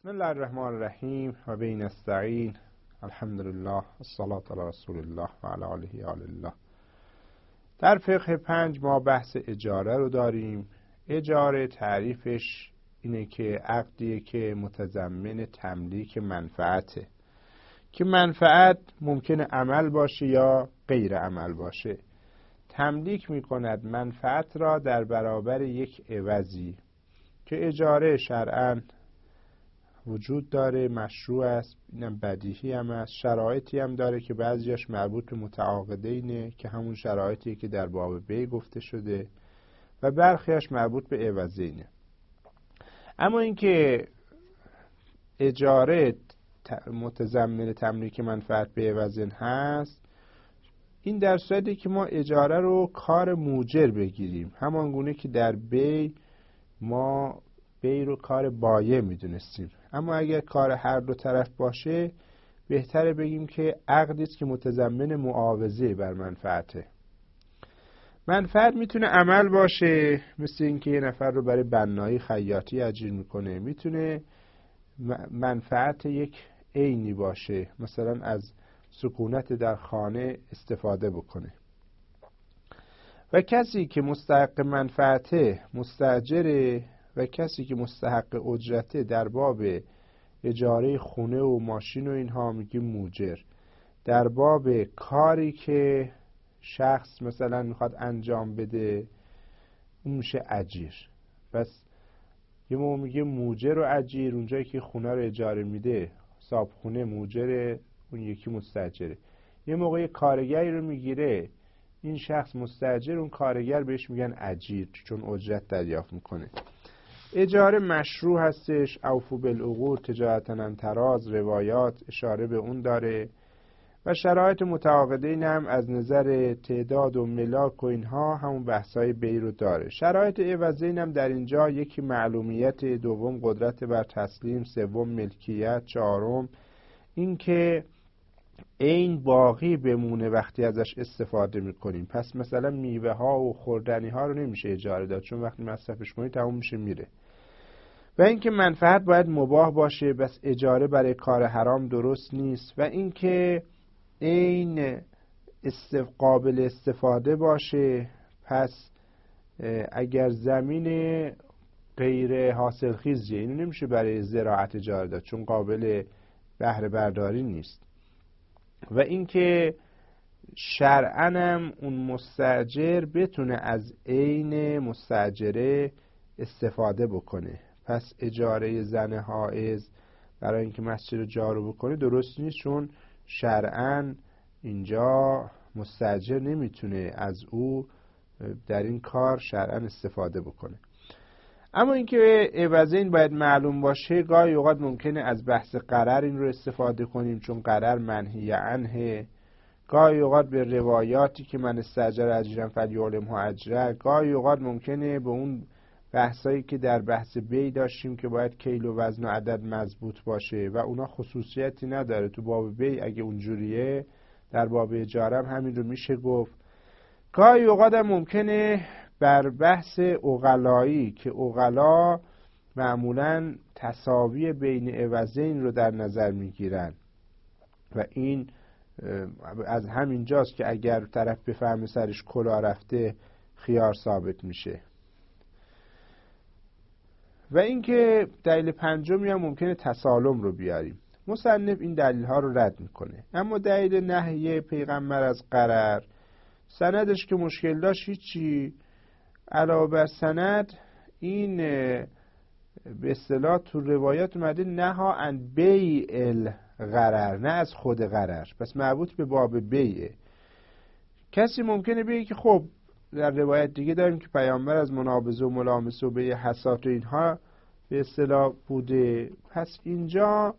بسم الله الرحمن الرحیم و به نستعین. الحمدلله الصلاة علی رسول الله و علی آله و الله. در فقه 5 ما بحث اجاره رو داریم. اجاره تعریفش اینه که عقدیه که متضمن تملیک منفعته، که منفعت ممکنه عمل باشه یا غیر عمل باشه. تملیک میکند منفعت را در برابر یک عوضی، که اجاره شرعاً وجود داره، مشروع است، اینم بدیهی هم است. شرایطی هم داره که بعضیش مربوط به متعاقدینه که همون شرایطیه که در باب بیع گفته شده، و برخیش مربوط به عوضینه. اما اینکه اجاره متضمن تملیک منفعت به عوضین هست، این در صورتی که ما اجاره رو کار موجر بگیریم، همان گونه که در بیع ما بیع رو کار بایع میدونستیم. اما اگر کار هر دو طرف باشه، بهتره بگیم که عقدی است که متضمن معاوضه بر منفعته. منفعت میتونه عمل باشه، مثل اینکه یه نفر رو برای بنایی خیاطی اجیر میکنه. میتونه منفعت یک عینی باشه، مثلا از سکونت در خانه استفاده بکنه. و کسی که مستحق منفعته مستاجره، و کسی که مستحق اجرته در باب اجاره خونه و ماشین و اینها میگیم موجر. در باب کاری که شخص مثلا میخواد انجام بده، اون میشه اجیر. پس یه موقع میگه موجر و اجیر، اونجایی که خونه رو اجاره میده صاحب خونه موجره، اون یکی مستاجره. یه موقع کارگری رو میگیره، این شخص مستاجر، اون کارگر بهش میگن اجیر، چون اجرت دریافت میکنه. اجاره مشروع هستش. اوفوا بالعقود تجارة عن تراض، روایات اشاره به اون داره. و شرایط متعاقدین هم از نظر تعداد و ملاک و اینها همون بحثای بیع رو داره. شرایط عوضین هم در اینجا یکی معلومیت، دوم قدرت بر تسلیم، سوم ملکیت، چهارم این که عین باقی بمونه وقتی ازش استفاده میکنیم. پس مثلا میوه ها و خوردنی ها رو نمیشه اجاره داد، چون وقتی مصرفش کنید تموم میشه میره. و اینکه منفعت باید مباح باشه، بس اجاره برای کار حرام درست نیست. و اینکه عین قابل استفاده باشه. پس اگر زمین غیر حاصل خیزیه، اینو نمیشه برای زراعت اجاره داد، چون قابل بهره برداری نیست. و اینکه شرعاً هم اون مستاجر بتونه از عین مستاجره استفاده بکنه. پس اجاره زن حائض برای اینکه مسجد رو جارو بکنه درست نیست، چون شرعاً اینجا مستاجر نمیتونه از او در این کار شرعاً استفاده بکنه. اما اینکه عوضین باید معلوم باشه، گاهی اوقات ممکنه از بحث قرار این رو استفاده کنیم، چون قرار منهی عنه. گاهی اوقات به روایاتی که من استاجر اجیرا فلیعلمه اجره. گاهی اوقات ممکنه به اون بحثایی که در بحث بیع داشتیم که باید کیل و وزن و عدد مضبوط باشه و اونا خصوصیتی نداره تو باب بیع. اگه اونجوریه در باب اجاره هم همین رو میشه گفت. گاهی اوقات هم ممکنه بر بحث عقلایی، که عقلا معمولاً تساوی بین عوضین رو در نظر میگیرن، و این از همین جاست که اگر طرف بفهمه سرش کلاه رفته خیار ثابت میشه. و اینکه دلیل پنجمی هم ممکنه تسالم رو بیاریم. مصنف این دلیل ها رو رد میکنه. اما دلیل نهی پیغمبر از قرار، سندش که مشکل داشت هیچی. علاوه بر سند، این به اصطلاح تو روایات اومده نها عن بیع الغرر، نه از خود غرر، پس مربوط به باب بیعه. کسی ممکنه بگه که خب در روایت دیگه داریم که پیامبر از منابضه و ملامسه و بیع حسات و اینها به اصطلاح بوده. پس اینجا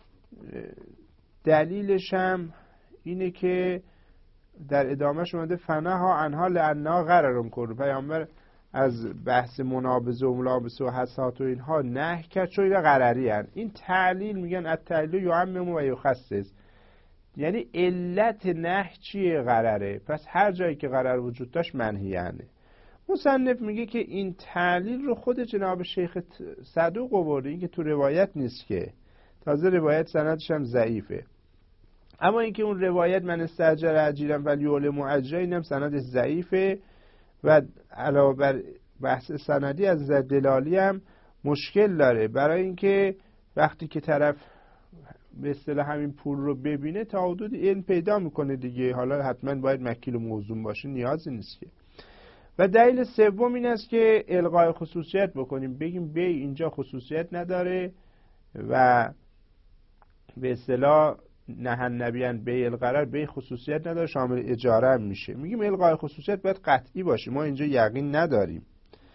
دلیلش هم اینه که در ادامهش اومده فنها عنها لعنها غررم کرد. پیامبر از بحث منابضه و ملامسه و حسات و اینها نهی کرد، چون اینا غرری هست. این تعلیل میگن التعلیل یعمم و یخصص، یعنی علت نهی چیه؟ غرره. پس هر جایی که غرر وجود داشت منهیانه. مصنف میگه که این تعلیل رو خود جناب شیخ صدوق آورده، این که تو روایت نیست که. تازه روایت سندش هم ضعیفه. اما اینکه اون روایت من استاجر اجیرم ولی یعلم اجره، اینم سندش ضعیفه و علاوه بر بحث سندی از نظر دلالی هم مشکل داره، برای اینکه وقتی که طرف به اصطلاح همین پول رو ببینه تا حدود علم پیدا میکنه دیگه، حالا حتما باید مکیل و موزون باشه نیازی نیست که. و دلیل سوم این است که الغای خصوصیت بکنیم، بگیم بی اینجا خصوصیت نداره و به اصطلاح نهن نبیان بی القرار، بی خصوصیت نداره، شامل اجاره هم میشه. میگیم الغای خصوصیت باید قطعی باشه، ما اینجا یقین نداریم.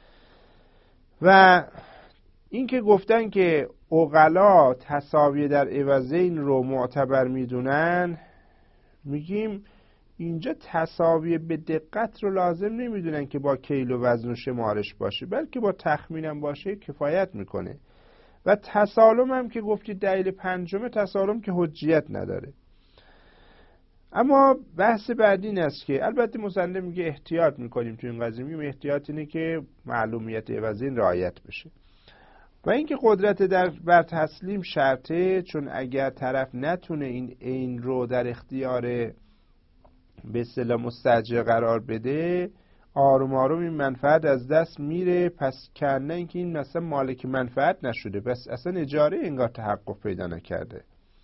و این که گفتن که عقلا تساوی در عوضین رو معتبر میدونن، میگیم اینجا تساوی به دقت رو لازم نمیدونن که با کیل و وزن و شمارش باشه، بلکه با تخمینم باشه کفایت میکنه. و تسالم هم که گفتید دلیل پنجمه، تسالم که حجیت نداره. اما بحث بعدی این است که البته مصنف میگه احتیاط میکنیم تو این قضیه، میگیم احتیاط اینه که معلومیت عوضین رعایت بشه و اینکه قدرت بر تسلیم شرطه، چون اگر طرف نتونه این عین رو در اختیار به اصطلاح مستاجر قرار بده، آروم آروم این منفعت از دست میره. پس کنه اینکه این مثلا مالک منفعت نشده، پس اصلا اجاره انگار تحقق پیدا نکرده.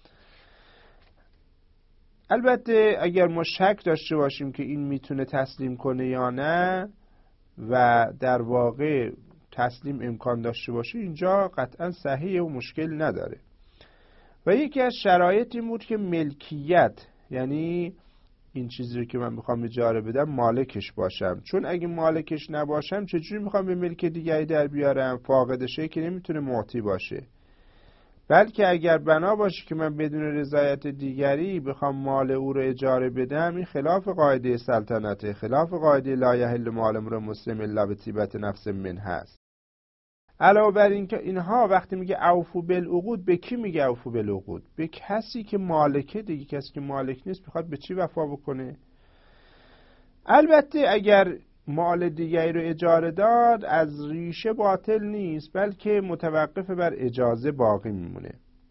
البته اگر ما شک داشته باشیم که این میتونه تسلیم کنه یا نه و در واقع تسلیم امکان داشته باشه، اینجا قطعا صحیح و مشکل نداره. و یکی از شرایط این بود که ملکیت، یعنی این چیزی رو که من میخوام اجاره بدم مالکش باشم، چون اگه مالکش نباشم چجوری میخوام به ملک دیگری در بیارم؟ فاقدشه که نمیتونه معطی باشه. بلکه اگر بنا باشه که من بدون رضایت دیگری بخوام مال او رو اجاره بدم، این خلاف قاعده سلطنته، خلاف قاعده لا یحل مال امرئ مسلم الا بطیبة نفس منه هست. علاوه بر این که اینها وقتی میگه اوفو بالعقود، به کی میگه اوفو بالعقود؟ به کسی که مالکه دیگه. کسی که مالک نیست بخواد به چی وفا بکنه؟ البته اگر مال دیگری رو اجاره داد از ریشه باطل نیست، بلکه متوقف بر اجازه باقی میمونه.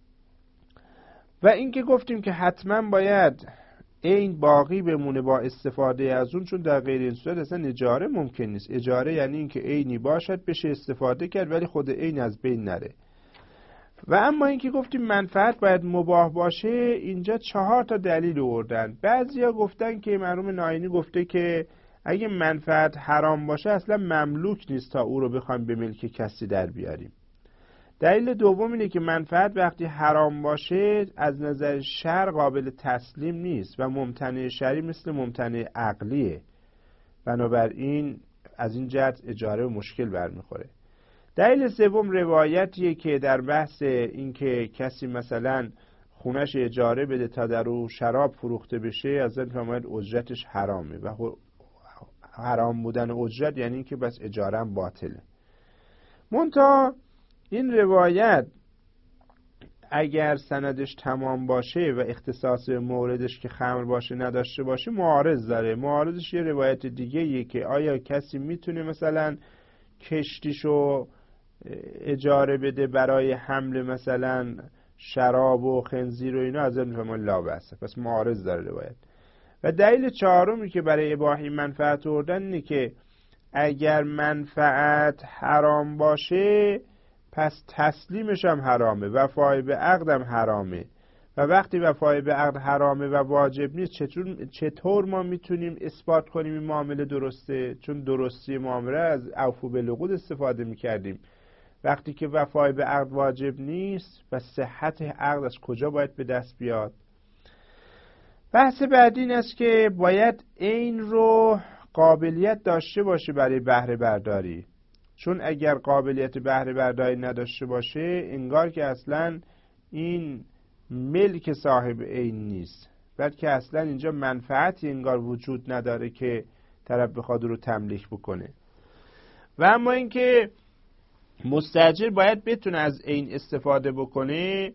و اینکه گفتیم که حتما باید عین باقی بمونه با استفاده از اون، چون در غیر این صورت اصلا اجاره ممکن نیست. اجاره یعنی اینکه عینی باشد بشه استفاده کرد ولی خود عین از بین نره. و اما اینکه گفتیم منفعت باید مباح باشه، اینجا 4 تا دلیل آوردن. بعضیا گفتن که مرحوم ناینی گفته که اگه منفعت حرام باشه اصلا مملوک نیست تا او رو بخوایم به ملک کسی در بیاریم. دلیل دوم اینه که منفعت وقتی حرام باشه از نظر شرع قابل تسلیم نیست و ممتنع شرعی مثل ممتنع عقلیه، بنابراین از این جهت اجاره مشکل برمیخوره. دلیل سوم روایتیه که در بحث این که کسی مثلا خونش اجاره بده تا در او شراب فروخته بشه، از این فرماید اجرتش حرامه و حرام بودن اجرت یعنی این که بس اجاره هم باطله. منتها این روایت اگر سندش تمام باشه و اختصاص موردش که خمر باشه نداشته باشه، معارض داره. معارضش یه روایت دیگه یه که آیا کسی میتونه مثلا کشتیشو اجاره بده برای حمل مثلا شراب و خنزیر و اینا، از این فهمون لا بأس. پس معارض داره روایت. و دلیل چهارمی که برای اباحی منفعت آوردن اینه که اگر منفعت حرام باشه پس تسلیمش هم حرامه، وفای به عقد هم حرامه. و وقتی وفای به عقد حرامه و واجب نیست، چطور ما میتونیم اثبات کنیم این معامله درسته؟ چون درستی معامله از اوفو بالعقود استفاده میکردیم. وقتی که وفای به عقد واجب نیست، پس صحت عقد از کجا باید به دست بیاد؟ بحث بعدی این است که باید عین رو قابلیت داشته باشه برای بهره برداری، چون اگر قابلیت بهره برداری نداشته باشه انگار که اصلا این ملک صاحب عین نیست، بلکه اصلا اینجا منفعتی انگار وجود نداره که طرف بخواد رو تملیک بکنه. و اما اینکه مستاجر باید بتونه از عین استفاده بکنه،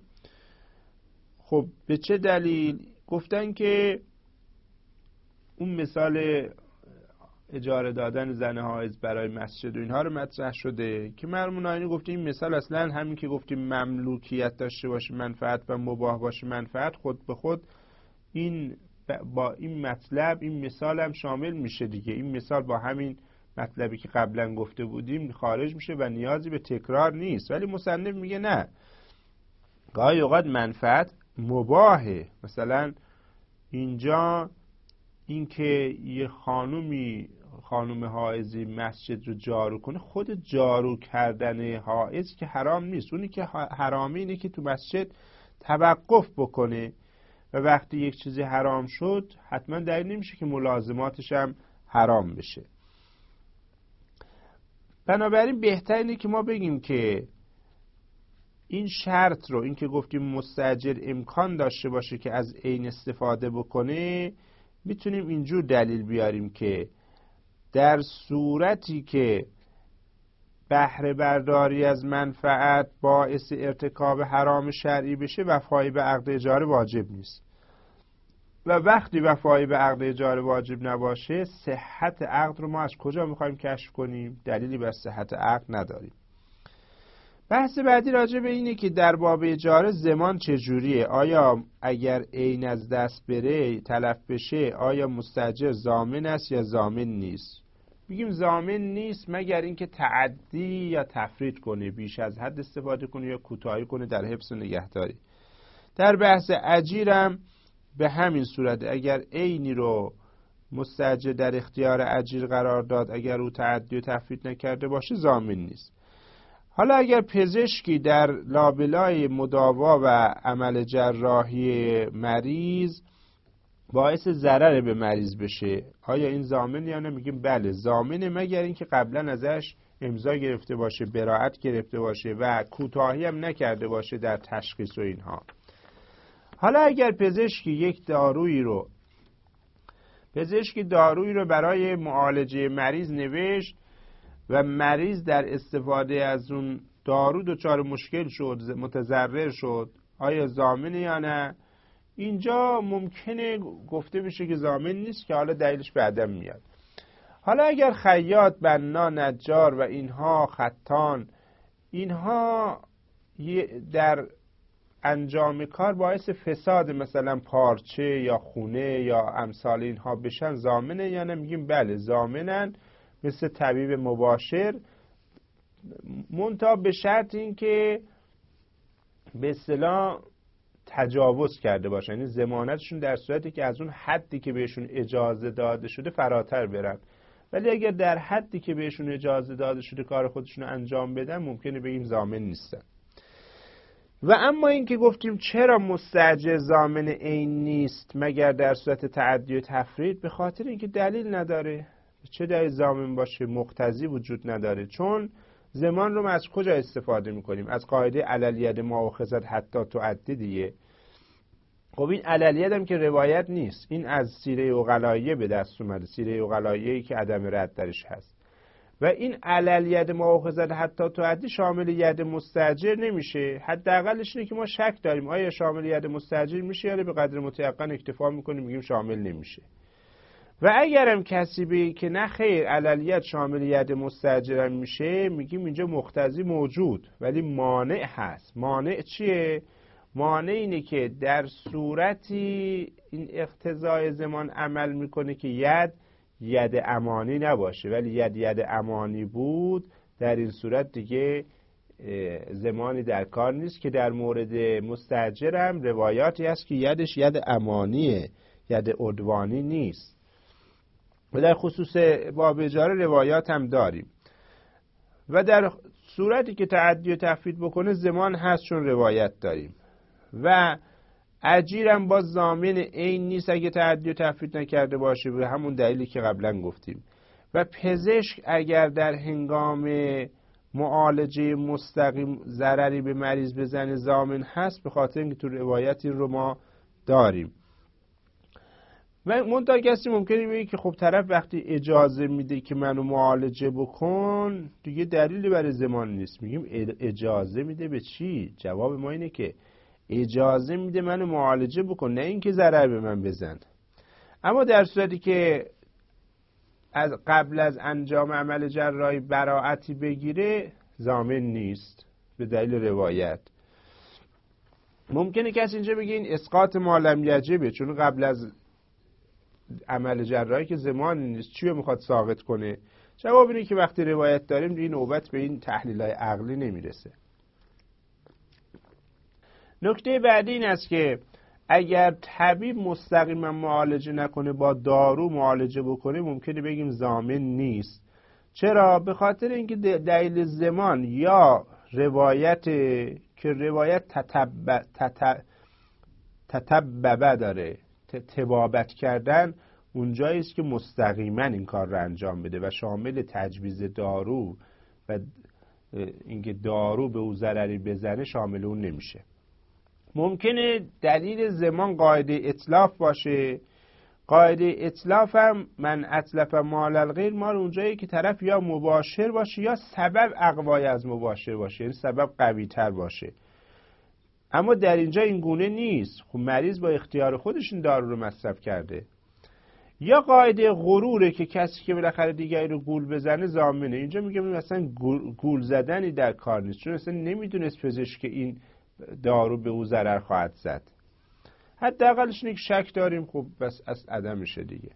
خب به چه دلیل؟ گفتن که اون مثال اجاره دادن زن حائض برای مسجد و اینها رو مطرح شده که مرحوم ناینی گفته این مثال اصلا همین که گفتیم مملوکیت داشته باشه منفعت و مباح باشه منفعت، خود به خود این با این مطلب این مثال هم شامل میشه دیگه. این مثال با همین مطلبی که قبلا گفته بودیم خارج میشه و نیازی به تکرار نیست. ولی مصنف میگه نه، گاهی اوقات منفعت مباحه. مثلا اینجا اینکه یه خانم حائضی مسجد رو جارو کنه، خود جارو کردن حائض که حرام نیست، اونی که حرامه اینه که تو مسجد توقف بکنه و وقتی یک چیزی حرام شد حتما دلیل نمیشه که ملازماتش هم حرام بشه. بنابراین بهتر اینه که ما بگیم که این شرط رو، این که گفتیم مستاجر امکان داشته باشه که از عین استفاده بکنه، میتونیم اینجور دلیل بیاریم که در صورتی که بهره برداری از منفعت باعث ارتکاب حرام شرعی بشه وفایی به عقد اجاره واجب نیست، و وقتی وفایی به عقد اجاره واجب نباشه صحت عقد رو ما از کجا میخوایم کشف کنیم؟ دلیلی بر صحت عقد نداریم. بحث بعدی راجع به اینه که در باب اجاره ضمان چجوریه؟ آیا اگر عین از دست بره تلف بشه آیا مستاجر ضامن است یا ضامن نیست؟ میگیم ضامن نیست مگر اینکه تعدی یا تفرید کنه، بیش از حد استفاده کنه یا کوتاهی کنه در حفظ و نگهداری. در بحث اجیرم به همین صورت، اگر عینی رو مستاجر در اختیار اجیر قرار داد اگر او تعدی و تفرید نکرده باشه ضامن نیست. حالا اگر پزشکی در لابلای مداوا و عمل جراحی مریض باعث ضرر به مریض بشه آیا این ضامن یا نه؟ میگیم بله ضامنه مگر اینکه قبلا ازش امضا گرفته باشه، براءت گرفته باشه و کوتاهی هم نکرده باشه در تشخیص و اینها. حالا اگر پزشکی دارویی رو برای معالجه مریض نوشت و مریض در استفاده از اون دارو دچار مشکل شد، متضرر شد، آیا ضامنه یا نه؟ اینجا ممکنه گفته بشه که ضامن نیست که حالا دلیلش بعداً میاد. حالا اگر خیاط، بنا، نجار و اینها، خطان، اینها در انجام کار باعث فساد مثلا پارچه یا خونه یا امثال اینها بشن ضامنه یا نه؟ میگیم بله ضامنن، مثل طبیب مباشر، منتها به شرط این که به اصطلاح تجاوز کرده باشن، یعنی ضمانتشون در صورتی که از اون حدی که بهشون اجازه داده شده فراتر برن. ولی اگر در حدی که بهشون اجازه داده شده کار خودشون انجام بدن ممکنه بگیم ضامن نیستن. و اما این که گفتیم چرا مستاجر ضامن عین نیست مگر در صورت تعدی و تفرید، به خاطر اینکه دلیل نداره. چه دلیل ضامن باشه؟ مقتضی وجود نداره. چون ضمان رو ما از کجا استفاده میکنیم؟ از قاعده علل ید ما اخذت حتی تعدی دیگه. خب این علل ید هم که روایت نیست، این از سیره عقلاییه به دست اومده، سیره عقلاییه‌ای که عدم رد درش هست. و این علل ید ما اخذت حتی تعدی شامل ید مستاجر نمیشه. حداقلش اینه که ما شک داریم آیا شامل ید مستاجر میشه یا به قدر متيقن اکتفا میکنیم میگیم شامل نمیشه. و اگرم کسی بگه که نه خیر عللیت شامل ید مستاجر میشه، میگیم اینجا مقتضی موجود ولی مانع هست. مانع چیه؟ مانع اینه که در صورتی این اقتضای زمان عمل میکنه که ید امانی نباشه، ولی ید امانی بود، در این صورت دیگه زمانی در کار نیست، که در مورد مستاجر هم روایاتی هست که یدش ید امانیه، ید عدوانی نیست. و در خصوص باب اجاره روایات هم داریم. و در صورتی که تعدی و تفرید بکنه زمان هست چون روایت داریم. و اجیرم با ضامن عین نیست اگه تعدی و تفرید نکرده باشه به همون دلیلی که قبلا گفتیم. و پزشک اگر در هنگام معالجه مستقیم ضرری به مریض بزنه ضامن هست، به خاطر اینکه تو روایتی رو ما داریم. و منتها کسی ممکنه بگه که خب طرف وقتی اجازه میده که منو معالجه بکن دیگه دلیلی برای ضمان نیست. میگیم اجازه میده به چی؟ جواب ما اینه که اجازه میده منو معالجه بکن، نه اینکه ضرر به من بزن. اما در صورتی که از قبل از انجام عمل جراحی براءتی بگیره ضامن نیست به دلیل روایت. ممکنه کسی اینجا بگه این اسقاط ما لم یجبه، چون قبل از عمل جراحی که زمان نیست، چی رو میخواد ساقط کنه؟ جواب اینه که وقتی روایت داریم این نوبت به این تحلیل‌های عقلی نمیرسه. نکته بعدی این است که اگر طبیب مستقیما معالجه نکنه، با دارو معالجه بکنه، ممکنه بگیم ضامن نیست. چرا؟ به خاطر اینکه دلیل زمان یا روایت که روایت تتبع داره، تبابت کردن اونجایی است که مستقیما این کار رو انجام بده و شامل تجویز دارو و اینکه دارو به او ضرری بزنه شامل اون نمیشه. ممکنه دلیل زمان قاعده اتلاف باشه. قاعده اتلاف هم من اتلف مال الغیر مال اونجایی که طرف یا مباشر باشه یا سبب اقوای از مباشر باشه، یعنی سبب قوی تر باشه. اما در اینجا این گونه نیست. خب مریض با اختیار خودش این دارو رو مصرف کرده. یا قاعده غروره که کسی که بالاخره دیگری رو گول بزنه ضامنه. اینجا میگم مثلا گول زدنی در کار نیست، چون اصلا نمیدونست پزشک که این دارو به او ضرر خواهد زد. حداقلش اینه که شک داریم، خب بس از عدم میشه دیگه.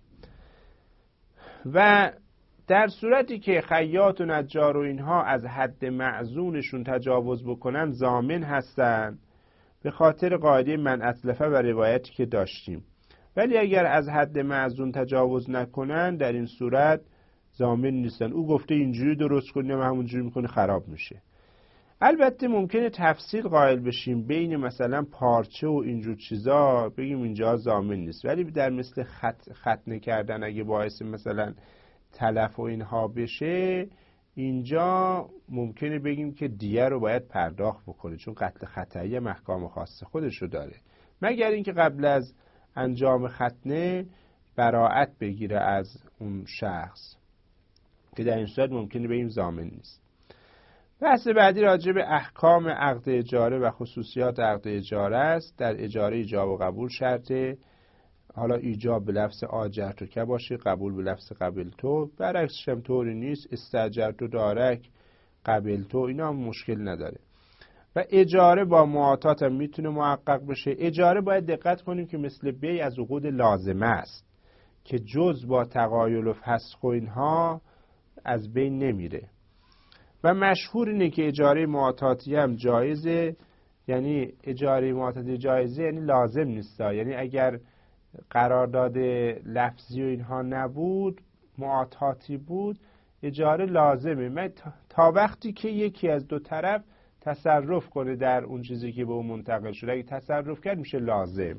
و در صورتی که خیاط و نجار و اینها از حد معزونشون تجاوز بکنن ضامن هستن به خاطر قاعده من اتلفه و روایتی که داشتیم. ولی اگر از حد معزون تجاوز نکنن در این صورت ضامن نیستن. او گفته اینجوری درست کنیم و همونجوری میکنه خراب میشه. البته ممکنه تفصیل قائل بشیم بین مثلا پارچه و اینجور چیزا بگیم اینجا ضامن نیست، ولی در مثل ختنه کردن اگه باعث مثلا تلف و اینها بشه اینجا ممکنه بگیم که دیه رو باید پرداخت بکنه، چون قتل خطایی احکام خاص خودشو داره، مگر اینکه قبل از انجام ختنه براءت بگیره از اون شخص، که در این صورت ممکنه بگیم ضامن نیست. بحث بعدی راجع به احکام عقد اجاره و خصوصیات عقد اجاره است. در اجاره ایجاب و قبول شرطه. حالا ایجاب به لفظ آجرت و که باشه، قبول به لفظ قبلتو، برعکسش هم طوری نیست، استاجرت و دارک قبلتو، اینا هم مشکل نداره. و اجاره با معاطات هم میتونه محقق بشه. اجاره باید دقت کنیم که مثل بیع از عقود لازمه است که جز با تقایل و فسخ و اینها از بین نمیره. و مشهور اینه که اجاره معاطاتی هم جایزه، یعنی اجاره معاطاتی جایزه یعنی لازم نیست، یعنی اگر قرارداد لفظی و اینها نبود، معاطاتی بود، اجاره لازمه. من تا وقتی که یکی از دو طرف تصرف کنه در اون چیزی که به اون منتقل شده، اگه تصرف کرد میشه لازم.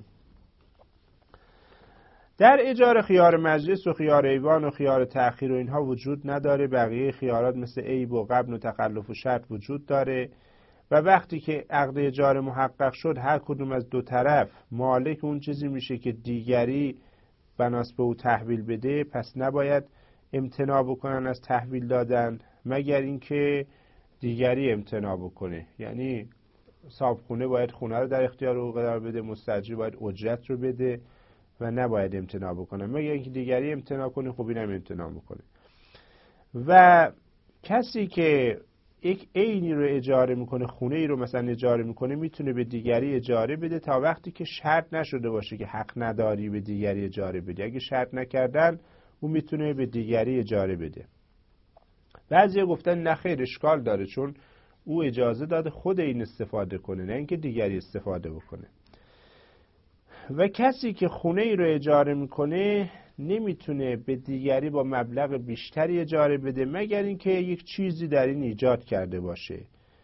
در اجاره خیار مجلس و خیار ایوان و خیار تأخیر و اینها وجود نداره. بقیه خیارات مثل عیب و غبن و تخلف و شرط وجود داره. و وقتی که عقد اجاره محقق شد، هر کدوم از دو طرف مالک اون چیزی میشه که دیگری بناس به او تحویل بده، پس نباید امتناع بکنن از تحویل دادن مگر اینکه دیگری امتناع بکنه. یعنی صاحبخونه باید خونه رو در اختیار او قرار بده، مستاجر باید اجرت رو بده و نباید امتناع بکنه مگر اینکه دیگری امتناع کنه. خب اینم امتناع میکنه. و کسی که یک عینی رو اجاره میکنه، خونه ای رو مثلا اجاره میکنه، میتونه به دیگری اجاره بده تا وقتی که شرط نشده باشه که حق نداری به دیگری اجاره بده. اگه شرط نکردن اون میتونه به دیگری اجاره بده. بعضی گفتن نه خیر، اشکال داره، چون او اجازه داده خود این استفاده کنه، نه اینکه دیگری استفاده بکنه. و کسی که خونه ای رو اجاره میکنه نمیتونه به دیگری با مبلغ بیشتری اجاره بده مگر اینکه یک چیزی در این ایجاد کرده باشه.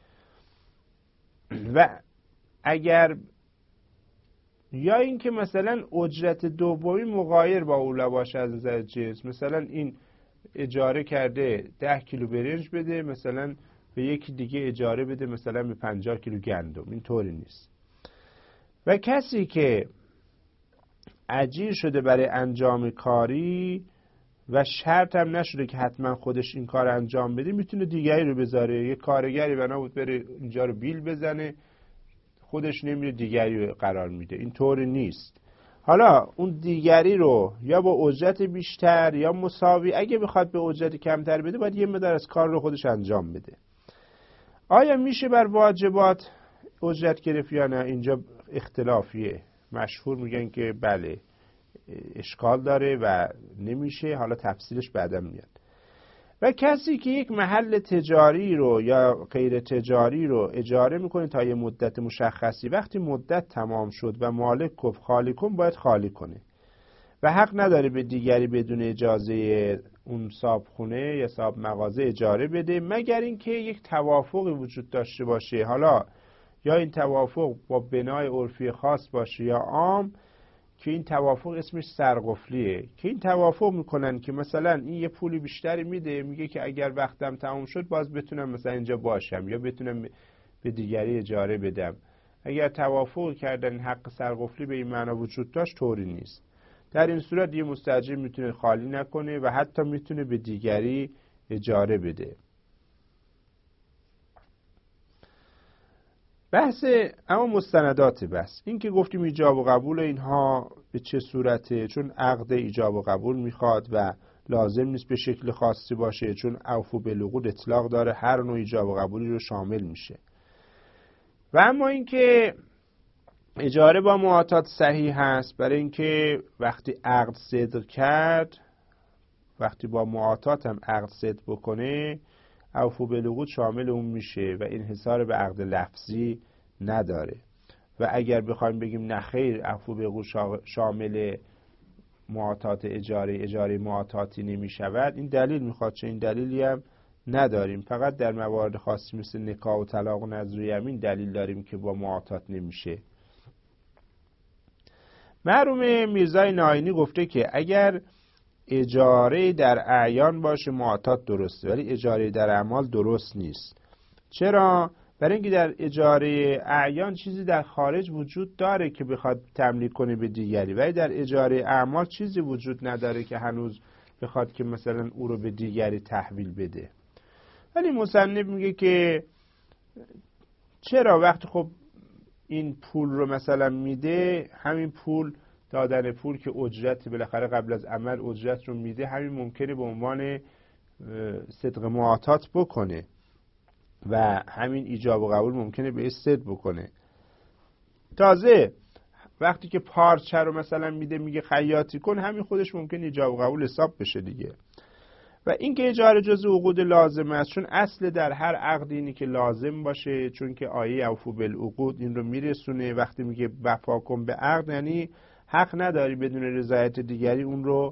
و اگر یا اینکه مثلا اجرت دومی مغایر با اولا باشه از نظر جنس، مثلا این اجاره کرده 10 کیلو برنج بده، مثلا به یکی دیگه اجاره بده مثلا به 50 کیلو گندم، این طوری نیست. و کسی که اجیر شده برای انجام کاری و شرط هم نشده که حتما خودش این کار انجام بده، میتونه دیگری رو بذاره. یه کارگری بنا بود بره اینجا رو بیل بزنه، خودش نمیره دیگری رو قرار میده، این طوری نیست. حالا اون دیگری رو یا با اجرت بیشتر یا مساوی، اگه بخواد به اجرت کمتر بده باید یه مقدار از کار رو خودش انجام بده. آیا میشه بر واجبات اجرت گرفت یا نه؟ اینجا اختلافیه. مشهور میگن که بله اشکال داره و نمیشه، حالا تفصیلش بعدا میاد. و کسی که یک محل تجاری رو یا غیر تجاری رو اجاره میکنه تا یه مدت مشخصی، وقتی مدت تمام شد و مالک گفت خالی کن، باید خالی کنه و حق نداره به دیگری بدون اجازه اون صاحبخونه یا صاحب مغازه اجاره بده، مگر اینکه یک توافقی وجود داشته باشه. حالا یا این توافق با بنای عرفی خاص باشه یا عام، که این توافق اسمش سرقفلیه، که این توافق میکنن که مثلا این یه پولی بیشتری میده، میگه که اگر وقتم تموم شد باز بتونم مثلا اینجا باشم یا بتونم به دیگری اجاره بدم. اگر توافق کردن حق سرقفلی به این معنا وجود داشت، طوری نیست. در این صورت یه مستاجر میتونه خالی نکنه و حتی میتونه به دیگری اجاره بده. بحث اما مستندات بس این که گفتیم ایجاب و قبول اینها به چه صورته، چون عقد ایجاب و قبول میخواد و لازم نیست به شکل خاصی باشه، چون اوفوا بالعقود اطلاق داره، هر نوع ایجاب و قبولی رو شامل میشه. و اما اینکه اجاره با معاطات صحیح هست، برای اینکه وقتی عقد صدق کرد، وقتی با معاطات هم عقد صدق بکنه، اوفوا بالعقود شامل اون میشه و انحصار به عقد لفظی نداره. و اگر بخوایم بگیم نخیر اوفوا بالعقود شامل معاطات اجاره معاطاتی نمیشود، این دلیل میخواد، چه این دلیلی هم نداریم. فقط در موارد خاصی مثل نکاح و طلاق و نذر یمین دلیل داریم که با معاطات نمیشه. مرحوم میرزای ناینی گفته که اگر اجاره در اعیان باشه معاطات درسته، ولی اجاره در اعمال درست نیست. چرا؟ برای اینکه در اجاره اعیان چیزی در خارج وجود داره که بخواد تملیک کنه به دیگری، ولی در اجاره اعمال چیزی وجود نداره که هنوز بخواد که مثلا او رو به دیگری تحویل بده. ولی مصنف میگه که چرا وقتی خب این پول رو مثلا میده، همین پول دادن پول که اجرت بالاخره قبل از عمل اجرت رو میده، همین ممکنه به عنوان صدق معاطات بکنه و همین ایجاب و قبول ممکنه به صدق بکنه. تازه وقتی که پارچه رو مثلا میده میگه خیاطی کن، همین خودش ممکنه ایجاب و قبول حساب بشه دیگه. و این که اجاره جزء عقود لازم است، چون اصل در هر عقد اینی که لازم باشه، چون که آیه اوفوا بالعقود این رو میرسونه. وقتی میگه وفا کن به عقد، یعنی حق نداری بدون رضایت دیگری اون رو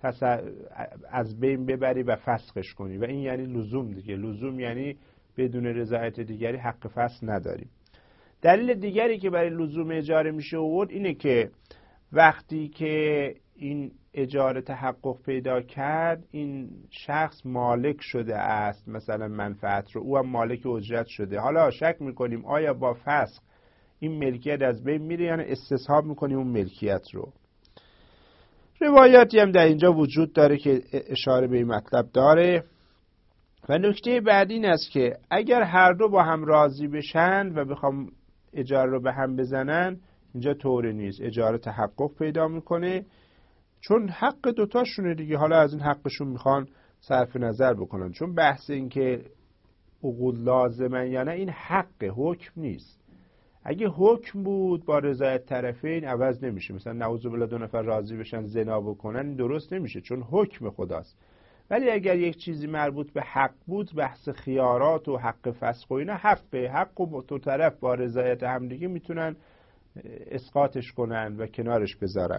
از بین ببری و فسخش کنی، و این یعنی لزوم دیگه. لزوم یعنی بدون رضایت دیگری حق فسخ نداری. دلیل دیگری که برای لزوم اجاره میشه آورد اینه که وقتی که این اجاره تحقق پیدا کرد، این شخص مالک شده است مثلا منفعت رو، او هم مالک اجرت شده. حالا شک میکنیم آیا با فسخ این ملکیت از بین میره یا استصحاب میکنیم اون ملکیت رو. روایاتی هم در اینجا وجود داره که اشاره به این مطلب داره. و نکته بعدی این است که اگر هر دو با هم راضی بشن و بخوام اجاره رو به هم بزنن، اینجا طوری نیست، اجاره تحقق پیدا میکنه، چون حق دوتاشونه دیگه. حالا از این حقشون میخوان صرف نظر بکنن، چون بحث این که عقود لازمن یا نه این حق، حکم نیست. اگه حکم بود با رضایت طرفین عوض نمیشه. مثلا نعوذ بالله دو نفر راضی بشن زنا بکنن، این درست نمیشه چون حکم خداست. ولی اگر یک چیزی مربوط به حق بود، بحث خیارات و حق فسخ و اینا، حق و دو طرف با رضایت همدیگه میتونن اسقاطش کنن و کنارش بذارن.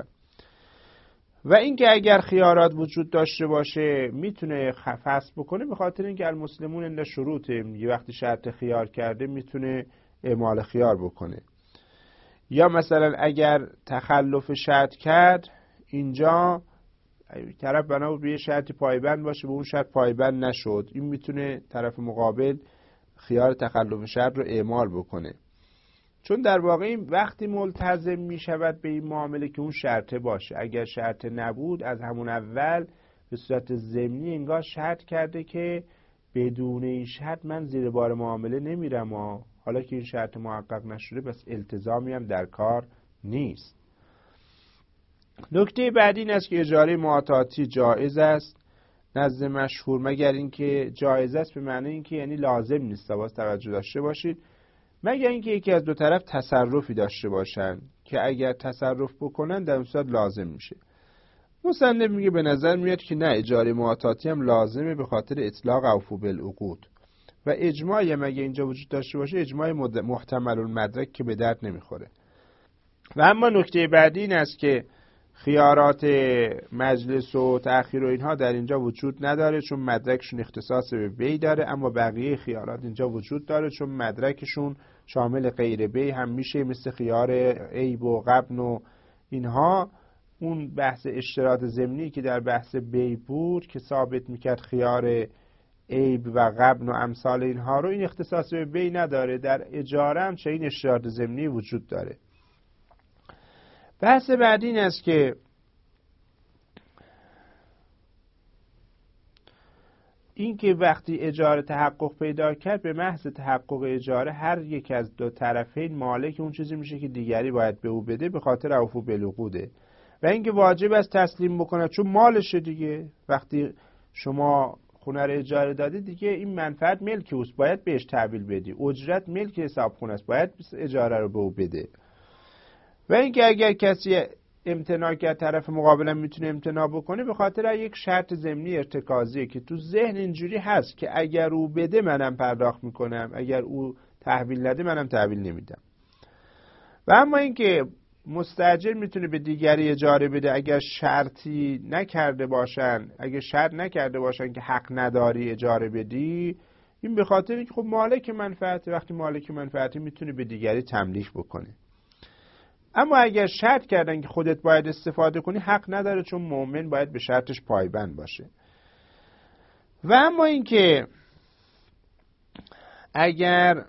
و اینکه اگر خیارات وجود داشته باشه میتونه فسخ بکنه، به خاطر اینکه المسلمون اند شروطه، میگه وقتی شرط خیار کرده میتونه اعمال خیار بکنه. یا مثلا اگر تخلف شرط کرد، اینجا طرف بنا بود به یه شرطی پایبند باشه، به اون شرط پایبند نشد، این میتونه طرف مقابل خیار تخلف شرط رو اعمال بکنه، چون در واقع این وقتی ملتزم میشود به این معامله که اون شرطه باشه. اگر شرطه نبود از همون اول به صورت ضمنی انگار شرط کرده که بدون این شرط من زیر بار معامله نمیرم. حالا که این شرط محقق نشده، بس التزامی هم در کار نیست. نکته بعدی این است که اجاره معاطاتی جایز است نزد مشهور، مگر اینکه جایز است به معنی اینکه یعنی لازم نیست، باز توجه داشته باشید، مگر اینکه یکی از دو طرف تصرفی داشته باشن که اگر تصرف بکنن در اون صورت لازم میشه. مصنف میگه به نظر میاد که نه، اجاره معاطاتی هم لازمه به خاطر اطلاق اوفوا بالعقود و اجماعی مگه اینجا وجود داشته باشه اجماع محتمل المدرک که به درد نمیخوره. و اما نکته بعدی این است که خیارات مجلس و تأخیر و اینها در اینجا وجود نداره چون مدرکشون اختصاص به بی داره، اما بقیه خیارات اینجا وجود داره چون مدرکشون شامل غیر بی هم میشه، مثل خیار عیب و غبن و اینها. اون بحث اشتراط ضمنی که در بحث بی بود که ثابت میکرد خیار عیب و غبن و امثال اینها رو، این اختصاص به بی نداره. در اجاره هم چه این اشتراط ضمنی وجود داره. بحث بعدی این است که اینکه وقتی اجاره تحقق پیدا کرد به محض تحقق اجاره هر یک از دو طرفین مالک اون چیزی میشه که دیگری باید به او بده به خاطر اوفوا بالعقوده، و اینکه واجب است تسلیم بکنه چون مالشه دیگه. وقتی شما خونه رو اجاره دادی دیگه این منفعت ملک اوست، باید بهش تحویل بدی. اجرت ملک حساب خونه است، باید اجاره رو به او بده. و اینکه اگر کسی امتناع کرد طرف مقابلم میتونه امتناع بکنه به خاطر یک شرط ضمنی ارتکازیه که تو ذهن اینجوری هست که اگر او بده منم پرداخت میکنم، اگر او تحویل نده منم تحویل نمیدم. و اما اینکه مستاجر میتونه به دیگری اجاره بده اگر شرطی نکرده باشن، اگر شرط نکرده باشن که حق نداری اجاره بدی، این به خاطر اینکه خب مالک منفعت، وقتی مالک منفعتی میتونه به دیگری تملیک بکنه. اما اگر شرط کردن که خودت باید استفاده کنی حق نداره چون مؤمن باید به شرطش پایبند باشه. و اما اینکه اگر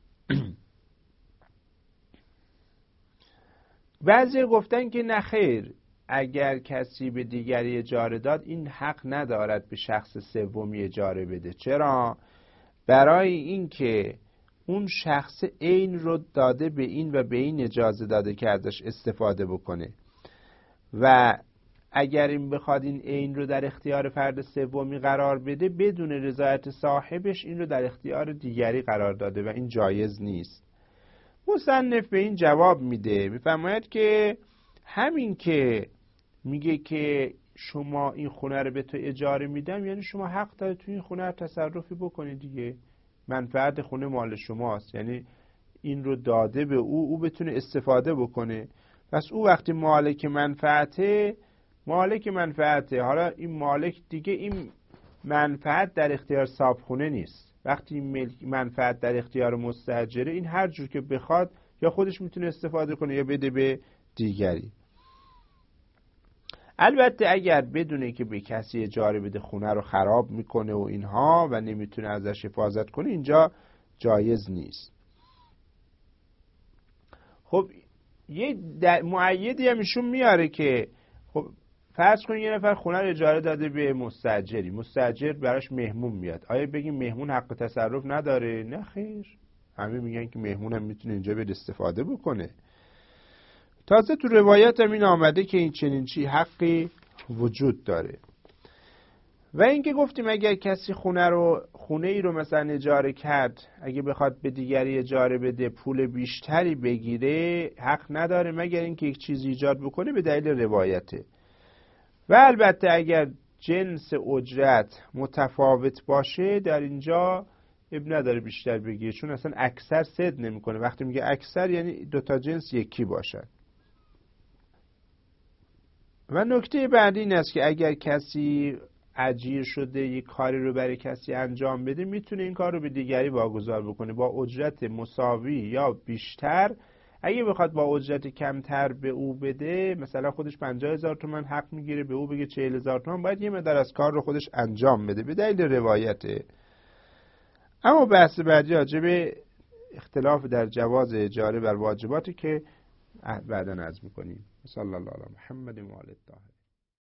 بعضی گفتن که نخیر، اگر کسی به دیگری اجاره داد این حق ندارد به شخص سومی اجاره بده. چرا؟ برای اینکه اون شخص این رو داده به این و به این اجازه داده که ازش استفاده بکنه، و اگر این بخواد این رو در اختیار فرد سومی قرار بده بدون رضایت صاحبش این رو در اختیار دیگری قرار داده و این جایز نیست. مصنف به این جواب میده، میفرماید که همین که میگه که شما این خونه رو به تو اجاره میدم یعنی شما حق داری تو این خونه رو تصرفی بکنی دیگه، منفعت خونه مال شماست، یعنی این رو داده به او بتونه استفاده بکنه. پس او وقتی مالک منفعته، حالا این مالک دیگه این منفعت در اختیار صاحب خونه نیست. وقتی منفعت در اختیار مستاجره این هر جور که بخواد یا خودش میتونه استفاده کنه یا بده به دیگری. البته اگر بدونه که به کسی اجاره بده خونه رو خراب میکنه و اینها و نمیتونه ازش حفاظت کنه اینجا جایز نیست. خب یه مؤیدی هم ایشون میاره که خب فرض کنید یه نفر خونه رو اجاره داده به مستاجری، مستاجر براش مهمون میاد، آیا بگیم مهمون حق تصرف نداره؟ نه خیر، همه میگن که مهمون هم میتونه اینجا بیاد استفاده بکنه. تازه تو روایت هم این آمده که این چنین چی حقی وجود داره. و اینکه گفتیم اگر کسی خونه ای رو مثلا اجاره کرد، اگه بخواد به دیگری اجاره بده پول بیشتری بگیره حق نداره مگر اینکه یک چیزی ایجاد بکنه به دلیل روایته. و البته اگر جنس اجرت متفاوت باشه در اینجا ابن نداره بیشتر بگیره، چون اصلا اکثر صد نمیکنه. وقتی میگه اکثر یعنی دوتا جنس یکی باشن. و نکته بعدی این است که اگر کسی اجیر شده یک کاری رو برای کسی انجام بده میتونه این کار رو به دیگری واگذار بکنه با اجرت مساوی یا بیشتر. اگه بخواد با اجرت کمتر به او بده، مثلا خودش 50,000 تومان حق میگیره به او بگه 40,000 تومان، باید یه مقدار از کار رو خودش انجام بده به دلیل روایته. اما بحث بعدی راجع به اختلاف در جواز اجاره بر واجباتی که بعدا عرض می‌کنیم. صلی الله علی محمد و آل الطاهرین.